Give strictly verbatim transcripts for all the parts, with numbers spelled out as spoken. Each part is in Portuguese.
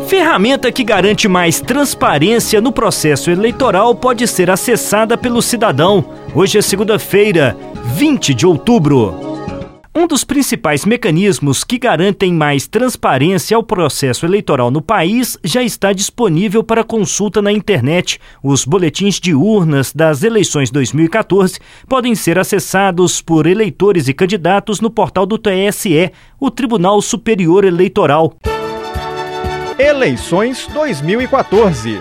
Ferramenta que garante mais transparência no processo eleitoral pode ser acessada pelo cidadão. Hoje é segunda-feira, vinte de outubro. Um dos principais mecanismos que garantem mais transparência ao processo eleitoral no país já está disponível para consulta na internet. Os boletins de urnas das eleições dois mil e quatorze podem ser acessados por eleitores e candidatos no portal do T S E, o Tribunal Superior Eleitoral. Eleições dois mil e quatorze.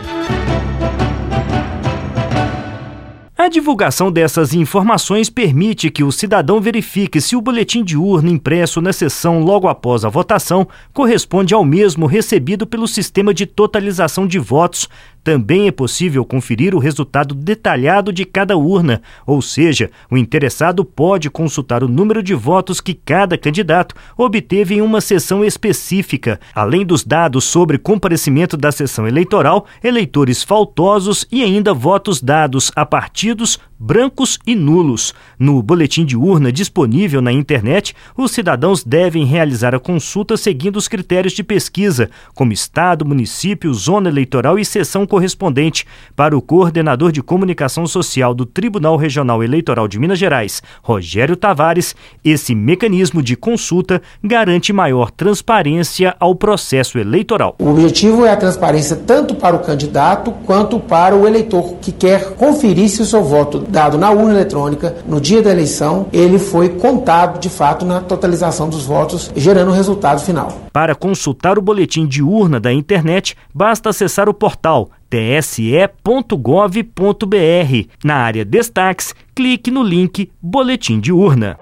A divulgação dessas informações permite que o cidadão verifique se o boletim de urna impresso na sessão logo após a votação corresponde ao mesmo recebido pelo sistema de totalização de votos. Também é possível conferir o resultado detalhado de cada urna, ou seja, o interessado pode consultar o número de votos que cada candidato obteve em uma sessão específica, além dos dados sobre comparecimento da sessão eleitoral, eleitores faltosos e ainda votos dados a partidos, brancos e nulos. No boletim de urna disponível na internet, os cidadãos devem realizar a consulta seguindo os critérios de pesquisa, como estado, município, zona eleitoral e sessão correspondente. Para o coordenador de comunicação social do Tribunal Regional Eleitoral de Minas Gerais, Rogério Tavares, esse mecanismo de consulta garante maior transparência ao processo eleitoral. O objetivo é a transparência tanto para o candidato quanto para o eleitor que quer conferir se o seu voto dado na urna eletrônica no dia da eleição, ele foi contado de fato na totalização dos votos, gerando o resultado final. Para consultar o boletim de urna da internet, basta acessar o portal t s e ponto gov ponto b r. Na área Destaques, clique no link Boletim de Urna.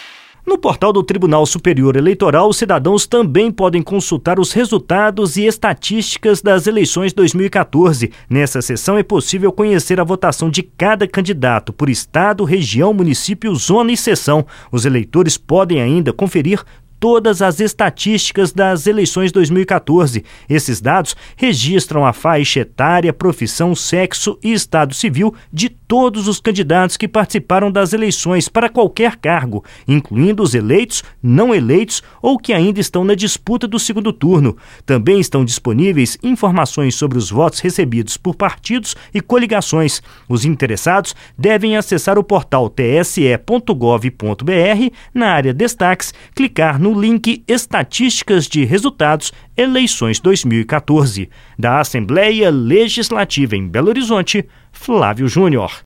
No portal do Tribunal Superior Eleitoral, os cidadãos também podem consultar os resultados e estatísticas das eleições dois mil e quatorze. Nessa seção é possível conhecer a votação de cada candidato por estado, região, município, zona e seção. Os eleitores podem ainda conferir todas as estatísticas das eleições dois mil e quatorze. Esses dados registram a faixa etária, profissão, sexo e estado civil de todos os candidatos que participaram das eleições para qualquer cargo, incluindo os eleitos, não eleitos ou que ainda estão na disputa do segundo turno. Também estão disponíveis informações sobre os votos recebidos por partidos e coligações. Os interessados devem acessar o portal t s e ponto gov ponto b r, na área Destaques, clicar no link Estatísticas de Resultados Eleições dois mil e quatorze. Da Assembleia Legislativa em Belo Horizonte, Flávio Júnior.